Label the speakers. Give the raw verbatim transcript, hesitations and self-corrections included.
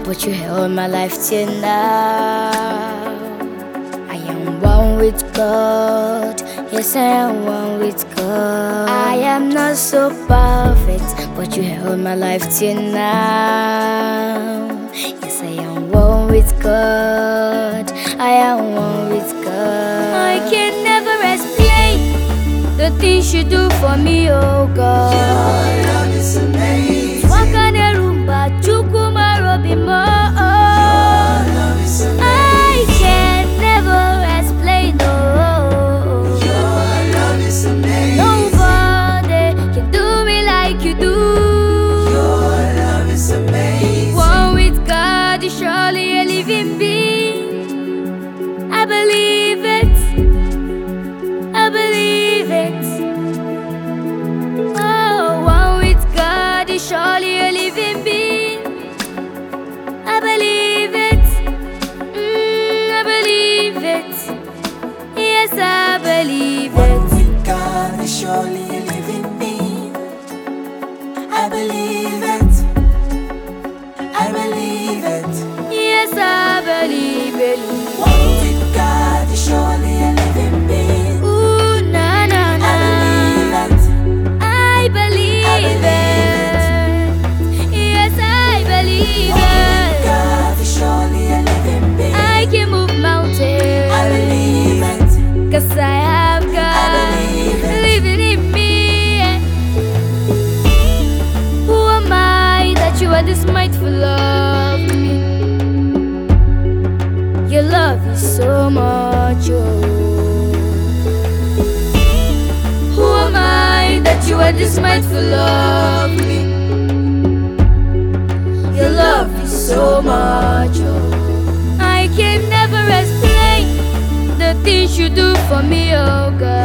Speaker 1: but you held my life till now. I am one with God, yes I am one with God. I am not so perfect, but you held my life till now. Yes I am one with God, I am one with God. I can never explain the things you do for me, oh God.
Speaker 2: Your love is amazing.
Speaker 1: Wakane rumba chukuma robimo.
Speaker 2: Your love is amazing.
Speaker 1: I can never explain, oh.
Speaker 2: Your love is amazing.
Speaker 1: Nobody can do me like you do.
Speaker 2: Your love is amazing.
Speaker 1: One with God is surely a living being. I believe it. I believe it. Oh, one with God is surely a living being. I believe it. Mm, I believe it. Yes, I believe
Speaker 2: One
Speaker 1: it.
Speaker 2: with God is surely a living being. I believe it. I believe it.
Speaker 1: Yes, I believe it.
Speaker 2: One with God is surely a living being.
Speaker 1: Ooh, na na na.
Speaker 2: I believe it.
Speaker 1: I believe,
Speaker 2: I believe
Speaker 1: it. Yes, I believe
Speaker 2: One with
Speaker 1: it.
Speaker 2: God is surely a living being.
Speaker 1: I can move mountains.
Speaker 2: I believe it.
Speaker 1: Cause I have God
Speaker 2: believe it.
Speaker 1: living in me. Who am I that you are this mindful of me? Your love is so much, oh. Who am I that you are this mindful of me? Your love is so much, oh. I can never explain the things you do for me, oh God.